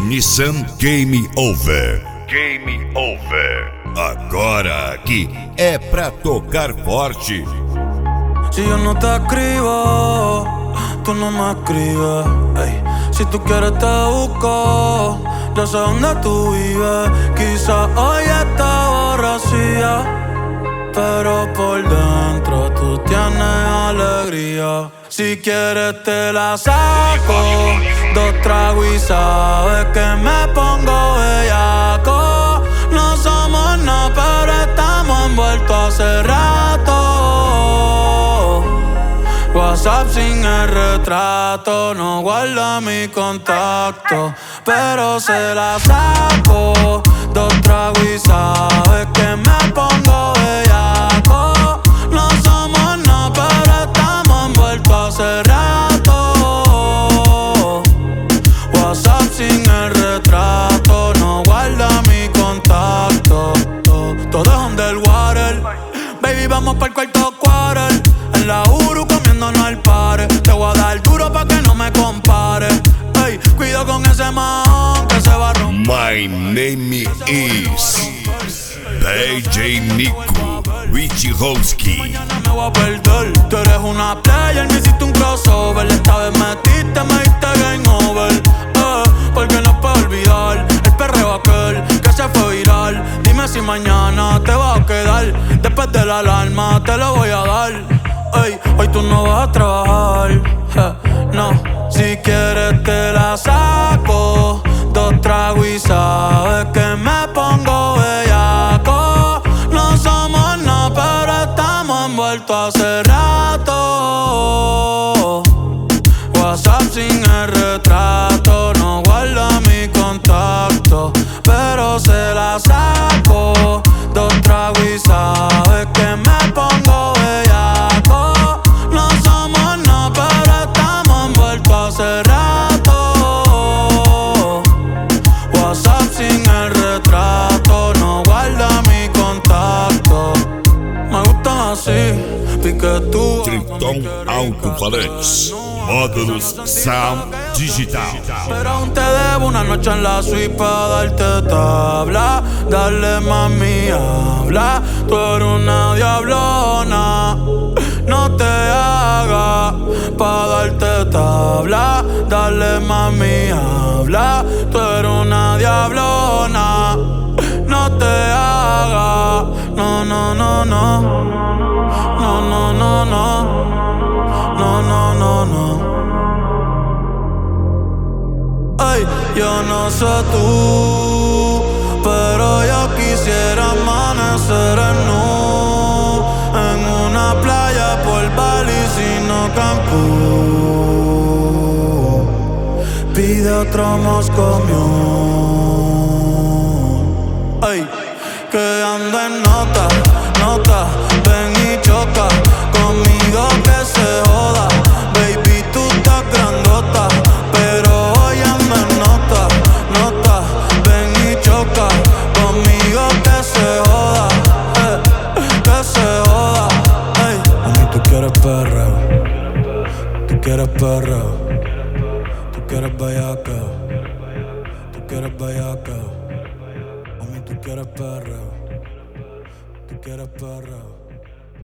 Nissan Game Over. Game Over. Agora aqui é pra tocar forte. Si yo no te escribo, tú no me escribes. Ey. Si tú quieres te busco, yo sé dónde tú vives. Quizás hoy está borracía, pero por dentro tú tienes alegría. Si quieres te la saco, 2 tragos y sabes que me pongo bellaco. No somos nada, pero estamos envueltos hace rato. WhatsApp sin el retrato, no guarda mi contacto, pero se la saco, 2 tragos y sabes que me pongo bellaco. No somos nada, pero estamos envueltos hace rato. WhatsApp sin el retrato, no guarda mi contacto. Todo es underwater, baby, vamos pa'l cuarto quarter. En la Uru comiéndonos al pare. Te voy a dar duro pa' que no me compare. Ey, cuido con ese man que se va a romper. My name is DJ Nico Wichihowski. Mañana me voy a perder. Tú eres una player, me hiciste un crossover. Esta vez metiste, me diste game over. Porque no puedo olvidar el perreo aquel que se fue viral. Dime si mañana te vas a quedar. Después de la alarma te lo voy a dar. Ey, hoy tú no vas a trabajar, no. Si quieres te la saco, 2 tragos y sabes que me pongo bellaco. No somos nada, pero estamos envueltos hace rato. WhatsApp sin el retrato, no guarda mi contacto, pero se la saco, 2 tragos y sabes que me pongo bellaco. No somos nada, pero estamos envueltos hace rato. WhatsApp sin el retrato, no guarda mi contacto. Me gustan así, pique tú. Tritão Alto-Falantes. Módulos Sound Digital. Pero aún te debo una noche en la suite pa' darte tabla. Dale mami, habla. Tú eres una diablona, no te hagas pa' darte tabla. Dale mami, habla. Tú eres una diablona, no te hagas. No, no, no, no. No, no, no, no. No, no, no, no. Ay, yo no sé tú, pero yo quisiera amanecer en nu, en una playa por Bali, sino Cancún. Pide otro Moscow Mule. Ay, que anda en nota, nota, ven y choca conmigo que se joda. Baby, tú estás grandota, pero hoy me nota, nota, ven y choca conmigo que se joda, que se joda. Ey, a mí tú quieres perreo, tú quieres perreo, tú quieres bellaca, tú quieres bellaca. A mí tú quieres perreo, tú quieres perreo.